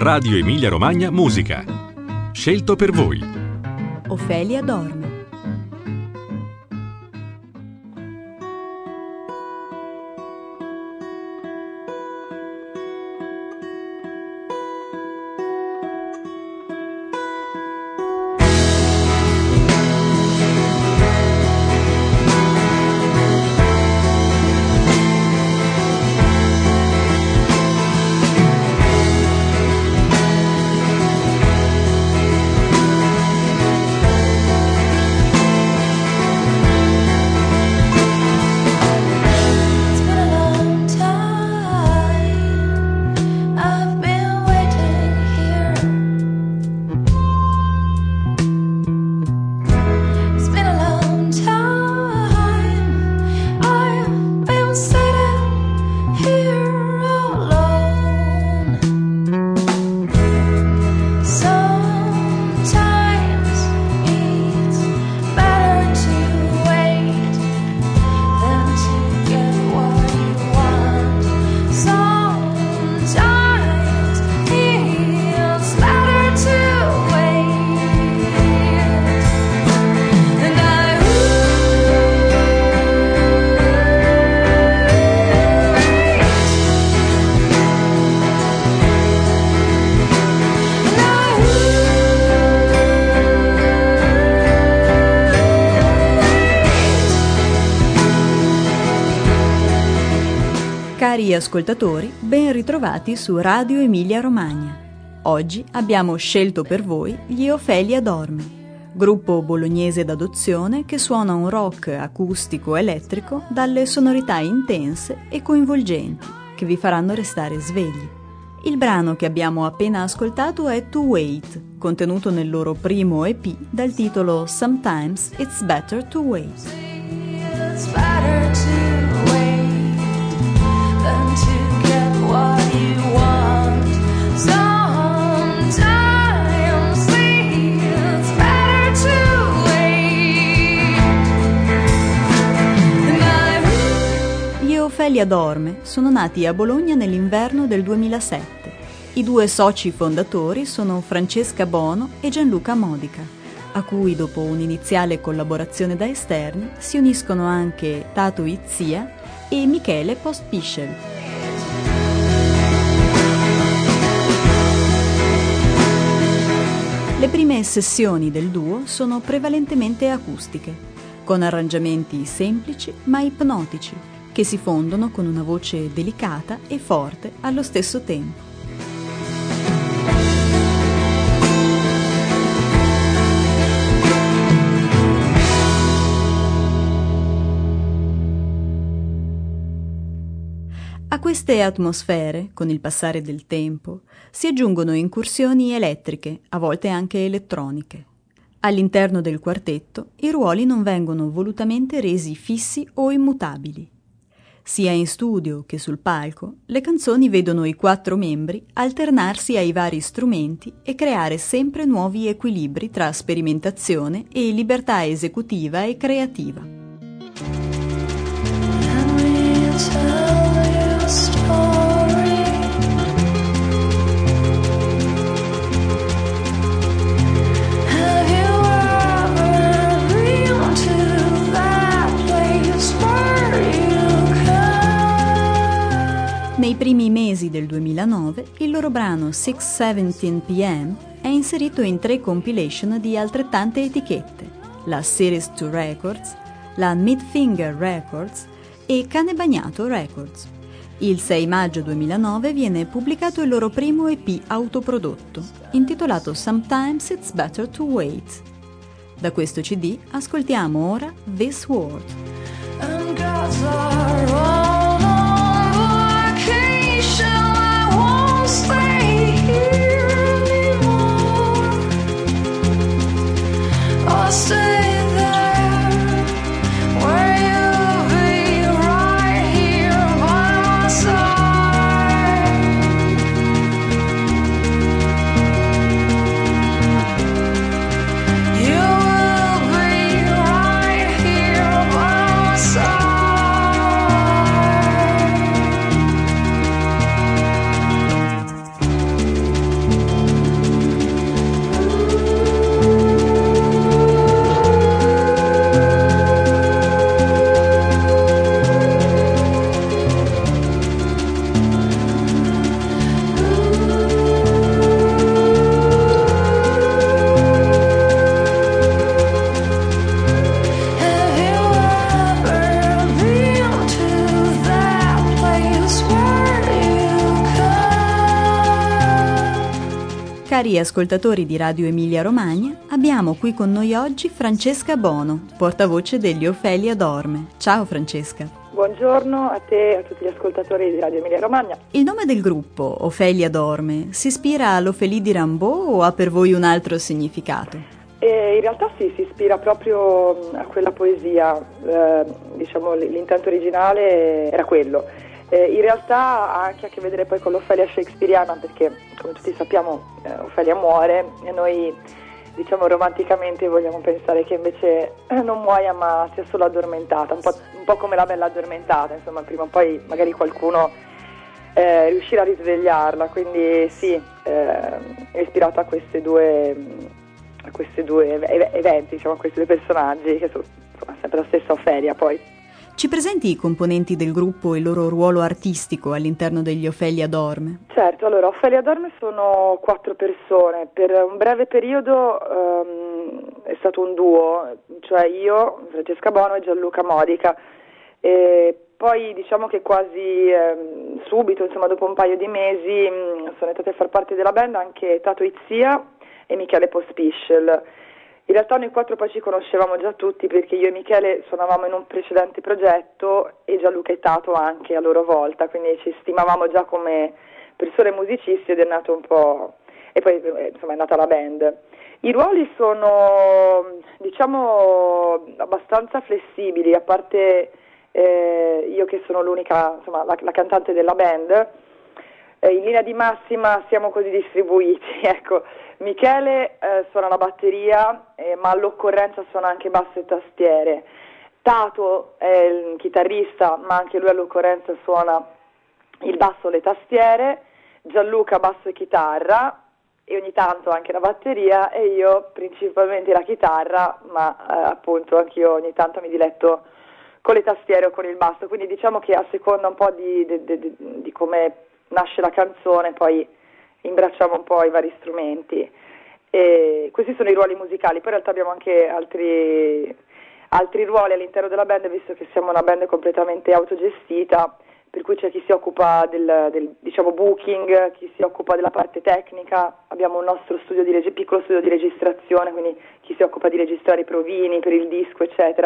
Radio Emilia Romagna Musica. Scelto per voi. Ofelia dorme. Cari ascoltatori, ben ritrovati su Radio Emilia Romagna. Oggi abbiamo scelto per voi gli Ofelia Dorme, gruppo bolognese d'adozione che suona un rock acustico elettrico dalle sonorità intense e coinvolgenti che vi faranno restare svegli. Il brano che abbiamo appena ascoltato è To Wait, contenuto nel loro primo EP dal titolo Sometimes It's Better to Wait. Gli Ofelia Dorme sono nati a Bologna nell'inverno del 2007. I due soci fondatori sono Francesca Bono e Gianluca Modica, a cui dopo un'iniziale collaborazione da esterni si uniscono anche Tato Izzia e Michele Postpischel. Le prime sessioni del duo sono prevalentemente acustiche, con arrangiamenti semplici ma ipnotici, che si fondono con una voce delicata e forte allo stesso tempo. A queste atmosfere, con il passare del tempo, si aggiungono incursioni elettriche, a volte anche elettroniche. All'interno del quartetto i ruoli non vengono volutamente resi fissi o immutabili. Sia in studio che sul palco, le canzoni vedono i 4 membri alternarsi ai vari strumenti e creare sempre nuovi equilibri tra sperimentazione e libertà esecutiva e creativa. Nei primi mesi del 2009 il loro brano 6:17 p.m. è inserito in 3 compilation di altrettante etichette, la Series 2 Records, la Midfinger Records e Cane Bagnato Records. Il 6 maggio 2009 viene pubblicato il loro primo EP autoprodotto, intitolato Sometimes It's Better to Wait. Da questo CD ascoltiamo ora This World. And God's are all on vacation, I won't stay here anymore, or stay side. Cari ascoltatori di Radio Emilia Romagna, abbiamo qui con noi oggi Francesca Bono, portavoce degli Ofelia Dorme. Ciao Francesca. Buongiorno a te e a tutti gli ascoltatori di Radio Emilia Romagna. Il nome del gruppo, Ofelia Dorme, si ispira all'Ophélie di Rimbaud o ha per voi un altro significato? In realtà sì, si ispira proprio a quella poesia, diciamo l'intento originale era quello. In realtà ha anche a che vedere poi con l'Ofelia shakespeariana, perché come tutti sappiamo Ofelia muore e noi diciamo romanticamente vogliamo pensare che invece non muoia ma sia solo addormentata, un po' come la bella addormentata, insomma prima o poi magari qualcuno riuscirà a risvegliarla, quindi sì, è ispirato a questi due eventi, diciamo a questi due personaggi che sono insomma, sempre la stessa Ofelia poi. Ci presenti i componenti del gruppo e il loro ruolo artistico all'interno degli Ofelia Dorme? Certo, allora Ofelia Dorme sono 4 persone, per un breve periodo è stato un duo, cioè io, Francesca Bono e Gianluca Modica, e poi diciamo che quasi subito, insomma dopo un paio di mesi, sono entrate a far parte della band anche Tato Izzia e Michele Pospischel. In realtà noi 4 poi ci conoscevamo già tutti perché io e Michele suonavamo in un precedente progetto e Gianluca e Tato anche a loro volta, quindi ci stimavamo già come persone musicisti ed è nato un po'... e poi insomma è nata la band. I ruoli sono diciamo abbastanza flessibili, a parte io che sono l'unica, insomma la cantante della band. In linea di massima siamo così distribuiti, ecco. Michele suona la batteria, ma all'occorrenza suona anche basso e tastiere. Tato è il chitarrista, ma anche lui all'occorrenza suona il basso e le tastiere. Gianluca basso e chitarra, e ogni tanto anche la batteria, e io principalmente la chitarra, ma appunto anch'io ogni tanto mi diletto con le tastiere o con il basso. Quindi diciamo che a seconda un po' di come nasce la canzone, poi imbracciamo un po' i vari strumenti e questi sono i ruoli musicali. Poi in realtà abbiamo anche altri ruoli all'interno della band, visto che siamo una band completamente autogestita, per cui c'è chi si occupa del diciamo booking, chi si occupa della parte tecnica, abbiamo un nostro piccolo studio di registrazione, quindi chi si occupa di registrare i provini per il disco eccetera.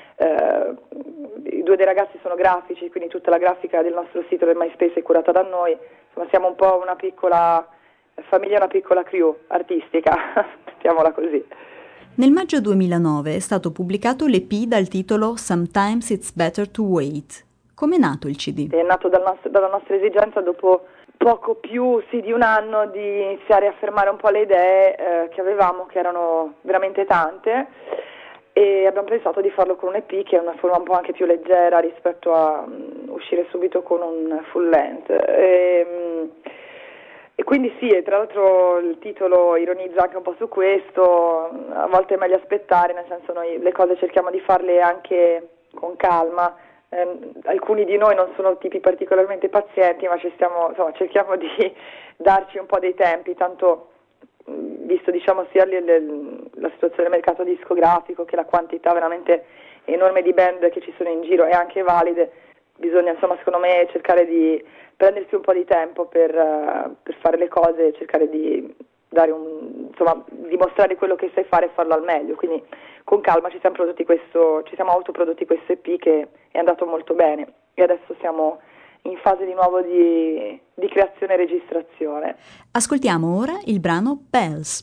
I 2 dei ragazzi sono grafici, quindi tutta la grafica del nostro sito del MySpace è curata da noi, insomma siamo un po' una piccola famiglia, una piccola crew artistica, mettiamola così. Nel maggio 2009 è stato pubblicato l'EP dal titolo Sometimes It's Better to Wait. Com'è nato il CD? È nato dalla nostra esigenza, dopo poco più di un anno, di iniziare a fermare un po' le idee che avevamo, che erano veramente tante, e abbiamo pensato di farlo con un EP che è una forma un po' anche più leggera rispetto a uscire subito con un full length. E quindi sì, e tra l'altro il titolo ironizza anche un po' su questo, a volte è meglio aspettare, nel senso noi le cose cerchiamo di farle anche con calma. Alcuni di noi non sono tipi particolarmente pazienti, ma cerchiamo di darci un po' dei tempi, tanto visto diciamo sia la situazione del mercato discografico che la quantità veramente enorme di band che ci sono in giro e anche valide, bisogna insomma secondo me cercare di prendersi un po' di tempo per fare le cose e cercare di dare dimostrare quello che sai fare e farlo al meglio, quindi con calma ci siamo autoprodotti questo EP che è andato molto bene e adesso siamo in fase di nuovo di creazione e registrazione. Ascoltiamo ora il brano Bells.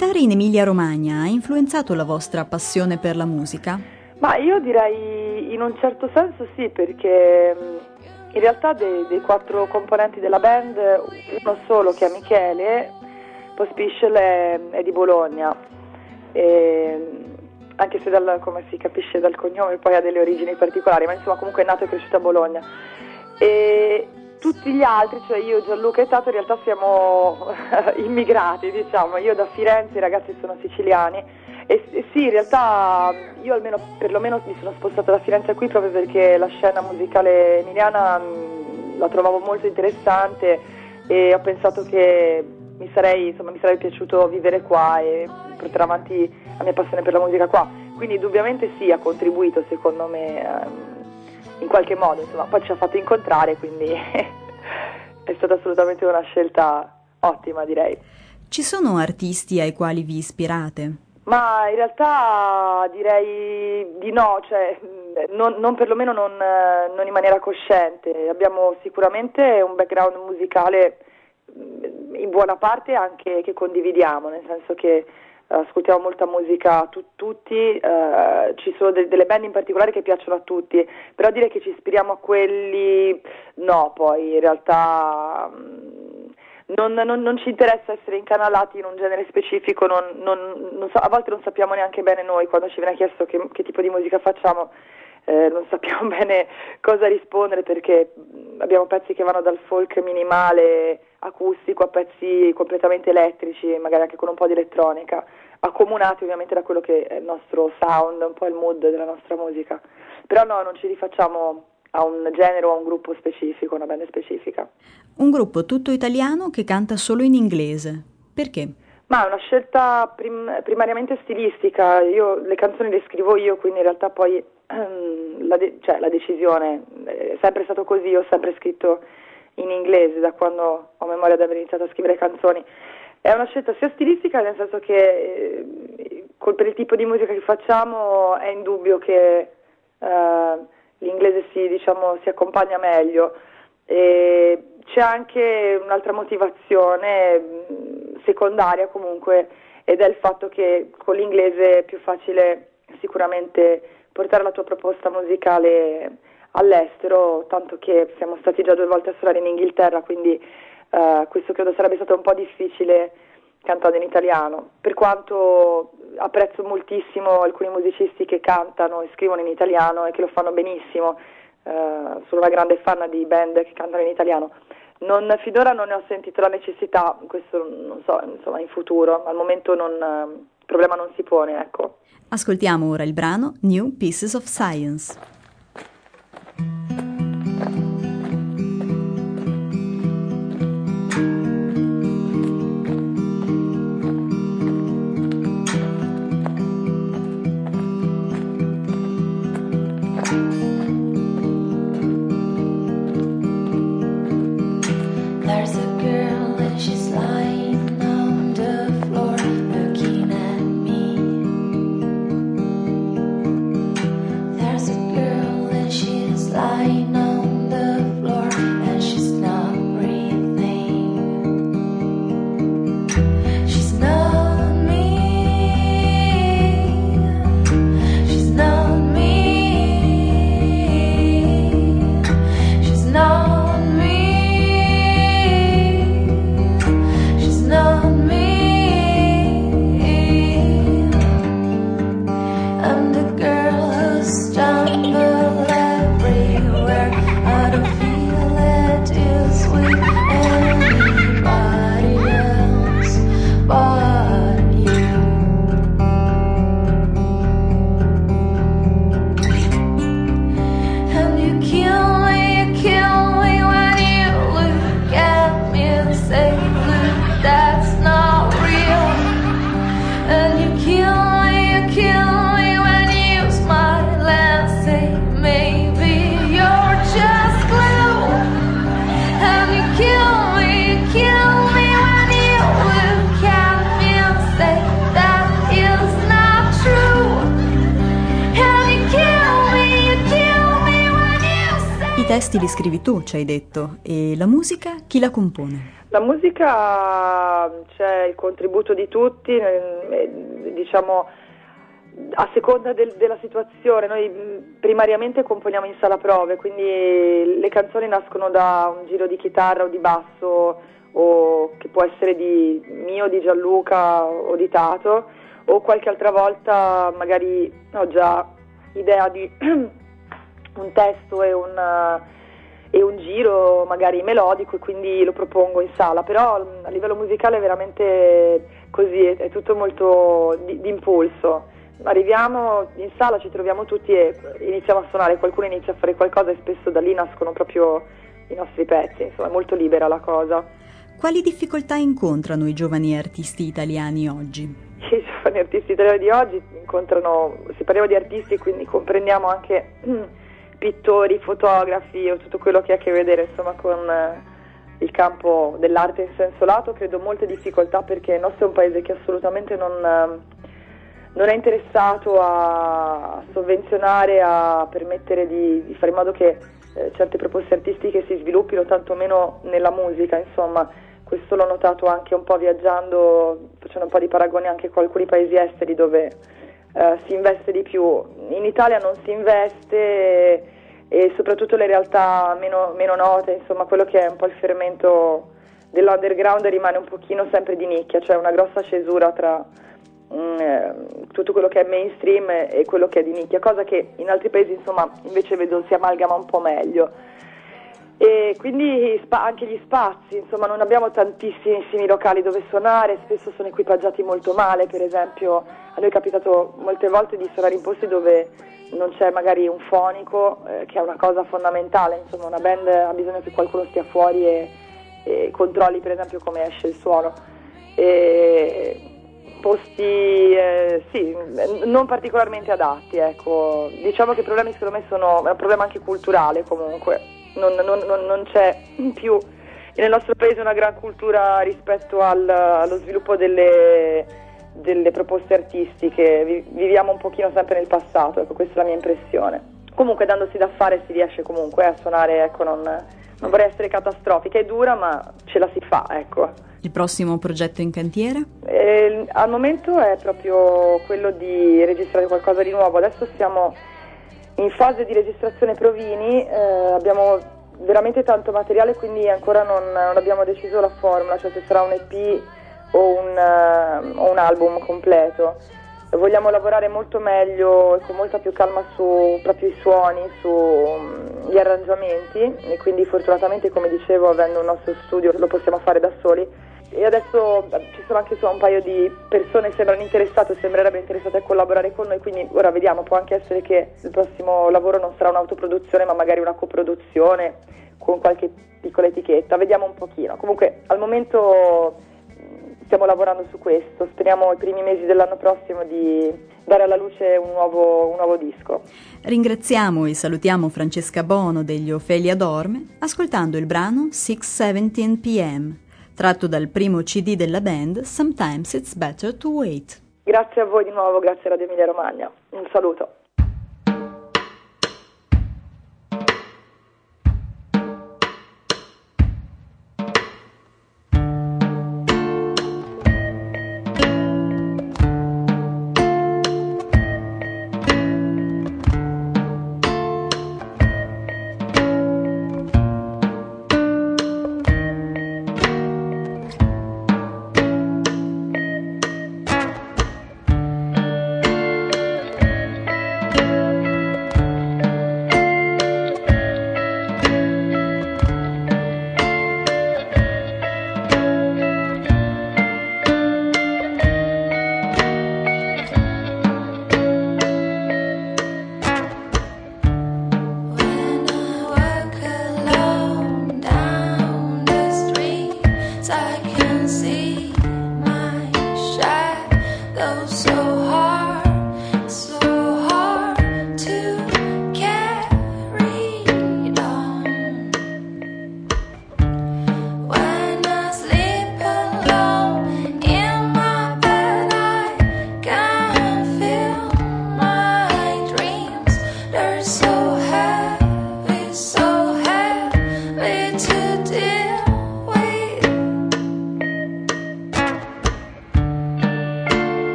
abitare in Emilia-Romagna ha influenzato la vostra passione per la musica? Ma io direi in un certo senso sì, perché in realtà dei 4 componenti della band, uno solo, che è Michele Pospischel, è di Bologna, anche se come si capisce dal cognome poi ha delle origini particolari, ma insomma comunque è nato e cresciuto a Bologna. E tutti gli altri, cioè io, Gianluca e Tato, in realtà siamo immigrati, diciamo. Io da Firenze, i ragazzi sono siciliani, e sì, in realtà io perlomeno mi sono spostata da Firenze qui proprio perché la scena musicale emiliana la trovavo molto interessante, e ho pensato che mi sarebbe piaciuto vivere qua e portare avanti la mia passione per la musica qua. Quindi indubbiamente sì, ha contribuito secondo me in qualche modo, insomma. Poi ci ha fatto incontrare, quindi è stata assolutamente una scelta ottima, direi. Ci sono artisti ai quali vi ispirate? Ma in realtà direi di no, cioè non perlomeno non in maniera cosciente. Abbiamo sicuramente un background musicale in buona parte anche che condividiamo, nel senso che ascoltiamo molta musica tutti, ci sono delle band in particolare che piacciono a tutti, però dire che ci ispiriamo a quelli no, poi in realtà non ci interessa essere incanalati in un genere specifico, non so, a volte non sappiamo neanche bene noi, quando ci viene chiesto che tipo di musica facciamo, non sappiamo bene cosa rispondere, perché abbiamo pezzi che vanno dal folk minimale acustico a pezzi completamente elettrici, magari anche con un po' di elettronica, accomunati ovviamente da quello che è il nostro sound, un po' il mood della nostra musica. Però no, non ci rifacciamo a un genere o a un gruppo specifico, una band specifica. Un gruppo tutto italiano che canta solo in inglese. Perché? Ma è una scelta primariamente stilistica. Le canzoni le scrivo io, quindi in realtà poi la decisione è sempre stato così. Ho sempre scritto in inglese da quando ho memoria di aver iniziato a scrivere canzoni. È una scelta sia stilistica, nel senso che per il tipo di musica che facciamo è indubbio che l'inglese si accompagna meglio. E c'è anche un'altra motivazione secondaria comunque, ed è il fatto che con l'inglese è più facile sicuramente portare la tua proposta musicale all'estero, tanto che siamo stati già 2 volte a suonare in Inghilterra, quindi questo credo sarebbe stato un po' difficile cantando in italiano, per quanto apprezzo moltissimo alcuni musicisti che cantano e scrivono in italiano e che lo fanno benissimo. Sono una grande fan di band che cantano in italiano. Finora non ne ho sentito la necessità, questo non so, insomma, in futuro, al momento il problema non si pone, ecco. Ascoltiamo ora il brano New Pieces of Science. I testi li scrivi tu, ci hai detto, e la musica chi la compone? La musica, c'è il contributo di tutti, diciamo a seconda della situazione. Noi primariamente componiamo in sala prove, quindi le canzoni nascono da un giro di chitarra o di basso, o che può essere di mio, di Gianluca o di Tato, o qualche altra volta magari ho già idea di un testo e un giro magari melodico, e quindi lo propongo in sala. Però a livello musicale è veramente così, è tutto molto di impulso. Arriviamo in sala, ci troviamo tutti e iniziamo a suonare, qualcuno inizia a fare qualcosa e spesso da lì nascono proprio i nostri pezzi, insomma è molto libera la cosa. Quali difficoltà incontrano i giovani artisti italiani oggi? I giovani artisti italiani di oggi incontrano, se parliamo di artisti quindi comprendiamo anche pittori, fotografi o tutto quello che ha a che vedere insomma con il campo dell'arte in senso lato, credo molte difficoltà, perché il nostro è un paese che assolutamente non è interessato a sovvenzionare, a permettere di fare in modo che certe proposte artistiche si sviluppino, tantomeno nella musica, insomma. Questo l'ho notato anche un po' viaggiando, facendo un po' di paragoni anche con alcuni paesi esteri dove si investe di più. In Italia non si investe, e soprattutto le realtà meno note, insomma quello che è un po' il fermento dell'underground rimane un pochino sempre di nicchia, cioè una grossa cesura tra tutto quello che è mainstream e quello che è di nicchia, cosa che in altri paesi insomma invece vedo si amalgama un po' meglio. E quindi anche gli spazi, insomma non abbiamo tantissimi locali dove suonare, spesso sono equipaggiati molto male. Per esempio a noi è capitato molte volte di suonare in posti dove non c'è magari un fonico, che è una cosa fondamentale, insomma una band ha bisogno che qualcuno stia fuori e controlli per esempio come esce il suono. Posti sì, non particolarmente adatti, ecco. Diciamo che i problemi secondo me è un problema anche culturale comunque. Non c'è più nel nostro paese una gran cultura rispetto allo sviluppo delle proposte artistiche. Viviamo un pochino sempre nel passato, ecco, questa è la mia impressione. Comunque dandosi da fare si riesce comunque a suonare, ecco, non vorrei essere catastrofica, è dura ma ce la si fa, ecco. Il prossimo progetto in cantiere? Al momento è proprio quello di registrare qualcosa di nuovo. Adesso siamo in fase di registrazione provini, abbiamo veramente tanto materiale, quindi ancora non abbiamo deciso la formula, cioè se sarà un EP o un album completo. Vogliamo lavorare molto meglio e con molta più calma su proprio i suoni, sugli arrangiamenti, e quindi fortunatamente, come dicevo, avendo un nostro studio lo possiamo fare da soli. E adesso ci sono anche un paio di persone che sembrerebbero interessate a collaborare con noi, quindi ora vediamo, può anche essere che il prossimo lavoro non sarà un'autoproduzione ma magari una coproduzione con qualche piccola etichetta, vediamo un pochino. Comunque al momento stiamo lavorando su questo, speriamo i primi mesi dell'anno prossimo di dare alla luce un nuovo disco. Ringraziamo e salutiamo Francesca Bono degli Ophelia Dorme ascoltando il brano 6:17 p.m. tratto dal primo CD della band Sometimes It's Better to Wait. Grazie a voi di nuovo, grazie a Radio Emilia Romagna. Un saluto.